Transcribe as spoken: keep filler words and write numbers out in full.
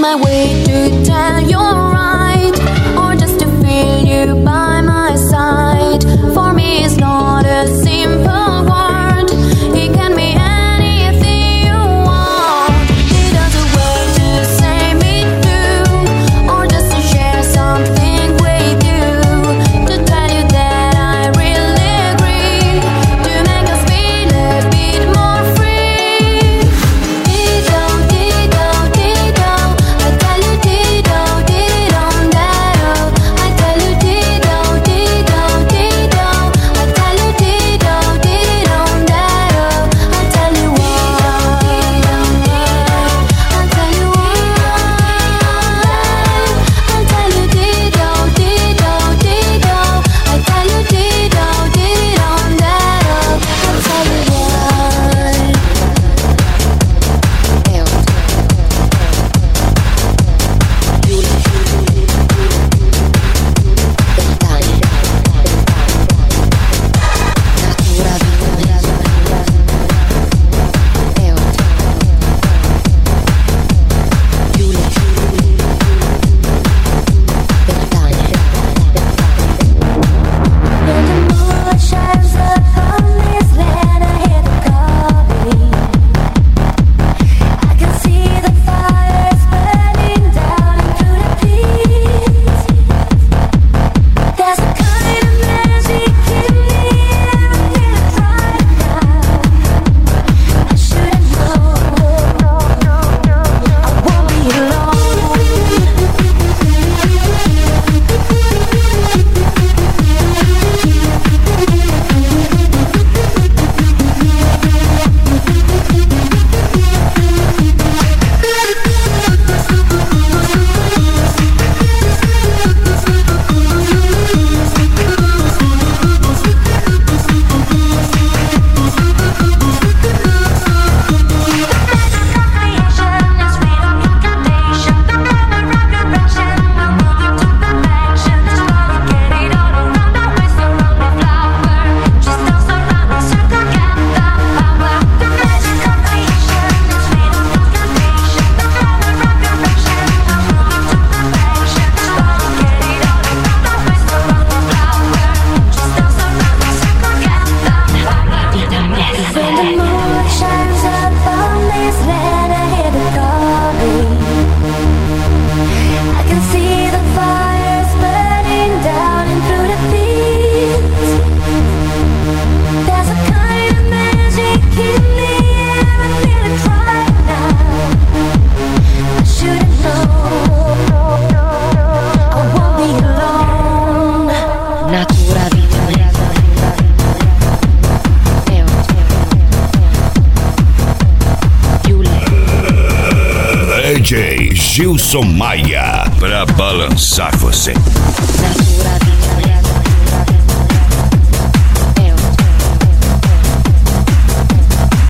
my way to tell you're right, or just to feel you by my side. For me it's not a simple word, it can be anything you want. It doesn't wait to say me too, or just to share something with you, to tell you that I really agree, to make us feel a bit more free. Dido, dido, dido, I tell you dido, dido, dado. I tell you dido, dido, dido, I tell you dido, dido, dado. I tell you what, I tell you what, I tell you dido, dido, dido, I tell you dido, dido, dado. I tell you what. When the moonlight shines upon this land, I hear the calling. I can see the fires burning down into the peaks. There's a kind of magic in the air, I feel it right now. I should've known, I won't be alone. When the moonlight shines upon this land, I hear the calling. I can see the fires burning down into the peaks. There's a kind of magic in the air, I feel it right now. I should've known, I won't be alone. Natura Vita. D J Gilson Maia, pra balançar você. Natura Vita.